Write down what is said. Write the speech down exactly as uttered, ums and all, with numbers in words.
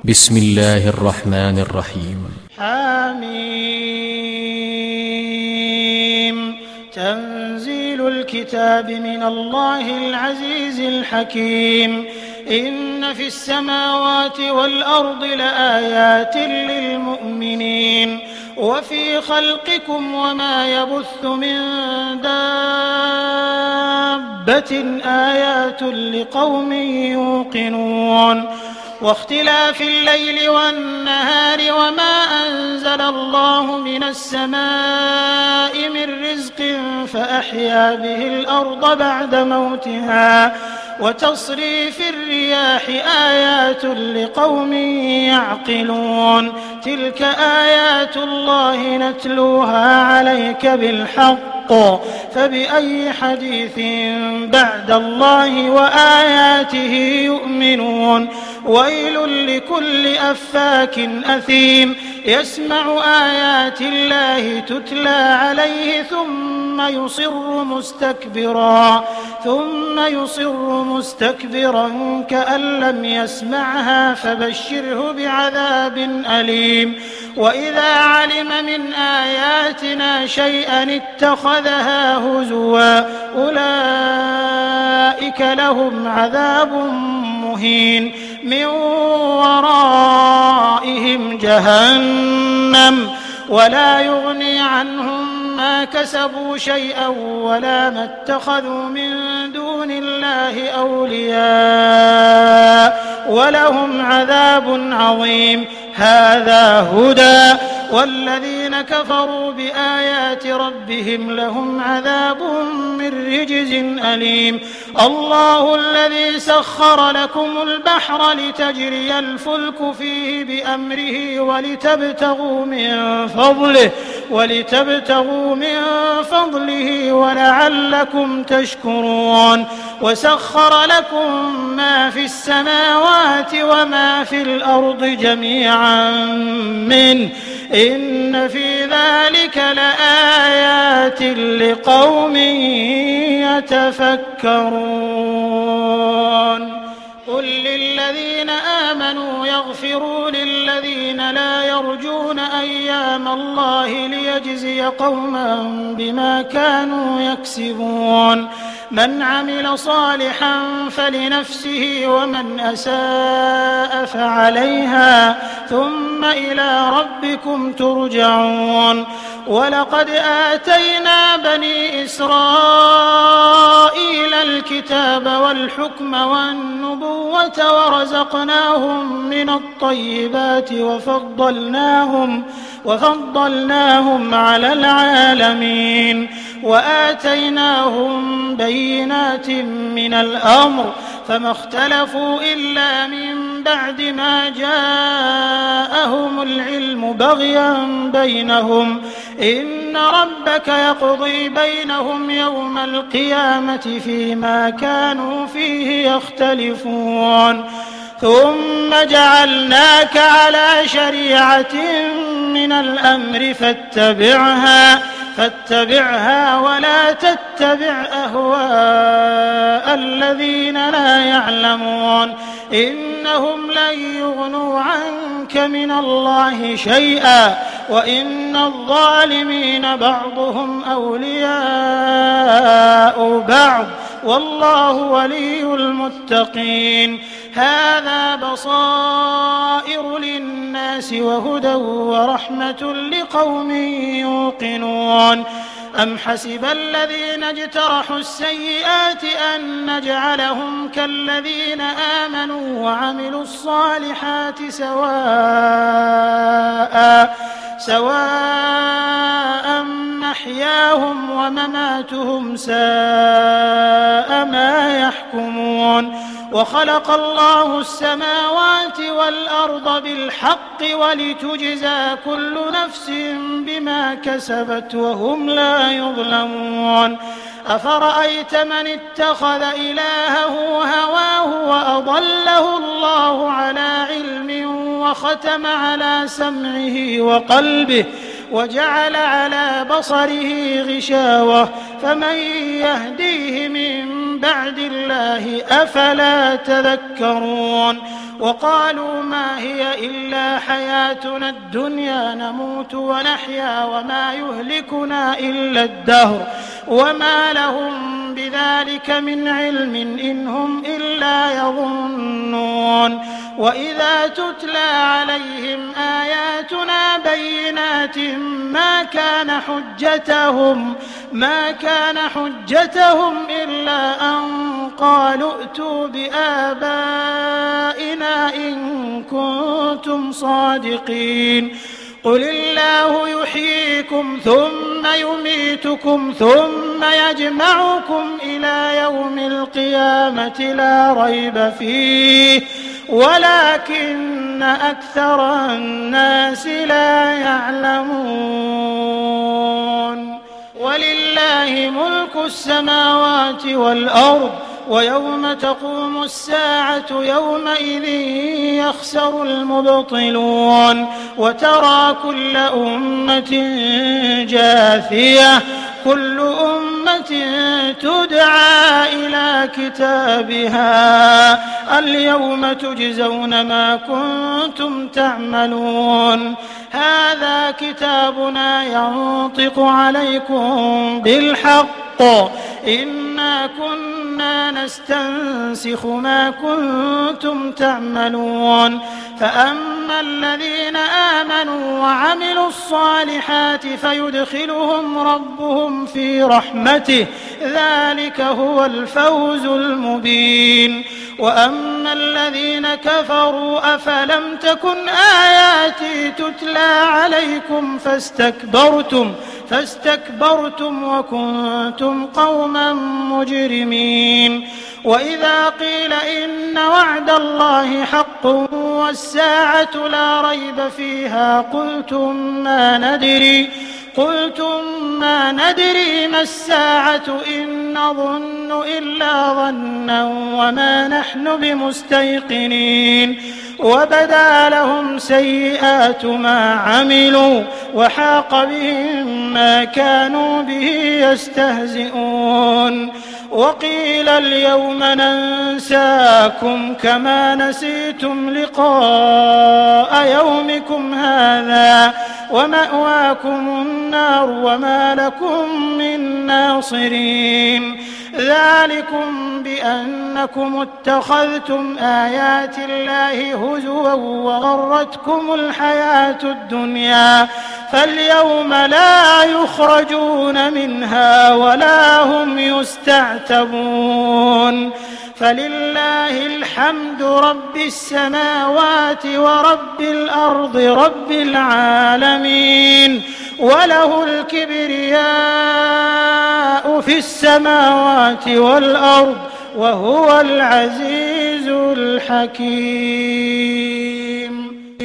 بسم الله الرحمن الرحيم. حميم. تنزيل الكتاب من الله العزيز الحكيم. إن في السماوات والأرض لآيات للمؤمنين وفي خلقكم وما يبث من دابة آيات لقوم يوقنون. واختلاف الليل والنهار وما أنزل الله من السماء من رزق فأحيا به الأرض بعد موتها وتصريف الرياح آيات لقوم يعقلون. تلك آيات الله نتلوها عليك بالحق فبأي حديث بعد الله وآياته يؤمنون. ويل لكل أفاك أثيم يسمع آيات الله تتلى عليه ثم يصر مستكبرا ثم يصر مستكبرا كأن لم يسمعها فبشره بعذاب أليم. وإذا علم من آياتنا شيئا اتخذها هزوا أولئك لهم عذاب مهين من ورائهم جهنم ولا يغني عنهم ما كسبوا شيئا ولا ما اتخذوا من دون الله أولياء ولهم عذاب عظيم. هذا هدى والذين كفروا بآيات ربهم لهم عذاب من رجز أليم. الله الذي سخر لكم البحر لتجري الفلك فيه بأمره ولتبتغوا من فضله ولتبتغوا من فضله ولعلكم تشكرون. وسخر لكم ما في السماوات وما في الأرض جميعا منه إن في ذلك لآيات لقوم يتفكرون. قل للذين آمنوا يغفروا للذين لا يرجون أيام الله ليجزي قوما بما كانوا يكسبون. من عمل صالحا فلنفسه ومن أساء فعليها ثم إلى ربكم ترجعون. ولقد آتينا بني إسرائيل الكتاب والحكم والنبوة ورزقناهم من الطيبات وفضلناهم وفضلناهم على العالمين وآتيناهم بينات من الأمر فما اختلفوا إلا من بعد ما جاءهم العلم بغيا بينهم إن ربك يقضي بينهم يوم القيامة فيما كانوا فيه يختلفون. ثم جعلناك على شريعة من الأمر فاتبعها فاتبعها ولا تتبع أهواء الذين لا يعلمون إنهم لن يغنوا عنك من الله شيئا وإن الظالمين بعضهم أولياء بعض والله ولي المتقين. هذا بصائر للناس وهدى ورحمة لقوم يوقنون. أم حسب الذين اجترحوا السيئات أن نجعلهم كالذين آمنوا وعملوا الصالحات سواء سواء محياهم ومماتهم ساء ما يحكمون. وخلق الله السماوات والأرض بالحق ولتجزى كل نفس بما كسبت وهم لا يظلمون. أفرأيت من اتخذ إلهه هواه وأضله الله على علم وختم على سمعه وقلبه وجعل على بصره غشاوة فمن يهديه من بعد الله أفلا تذكرون. وقالوا ما هي إلا حياتنا الدنيا نموت ونحيا وما يهلكنا إلا الدهر وما لهم بذلك من علم إن هم إلا يظنون وإذا تتلى عليهم آياتنا بينات ما كان حجتهم ما كان حجتهم إلا أن قالوا ائتوا بآبائنا إن كنتم صادقين قل الله يحييكم ثم يميتكم ثم يجمعكم إلى يوم القيامة لا ريب فيه ولكن أكثر الناس لا يعلمون ولله ملك السماوات والأرض ويوم تقوم الساعة يومئذ يخسر المبطلون وترى كل أمة جاثية كل أمة تدعى إلى كتابها اليوم تجزون ما كنتم تعملون هذا كتابنا ينطق عليكم بالحق إنا كنا نستنسخ ما كنتم تعملون فأما الذين آمنوا وعملوا الصالحات فيدخلهم ربهم في رحمته ذلك هو الفوز المبين وأما الذين كفروا أفلم تكن آياتي تتلى عليكم فاستكبرتم فاستكبرتم وكنتم قوما مجرمين وإذا قيل إن وعد الله حق والساعة لا ريب فيها قلتم ما ندري قلتم ما ندري ما الساعة إن نظن إلا ظنا وما نحن بمستيقنين وبدا لهم سيئات ما عملوا وحاق بهم ما كانوا به يستهزئون وقيل اليوم ننساكم كما نسيتم لقاء يومكم هذا ومأواكم النار وما لكم من ناصرين ذلكم بأنكم اتخذتم آيات الله هزوا وغرتكم الحياة الدنيا فاليوم لا يخرجون منها ولا هم يستعتبون فلله الحمد رب السماوات ورب الأرض رب العالمين وله الكبرياء في السماوات والأرض وهو العزيز الحكيم.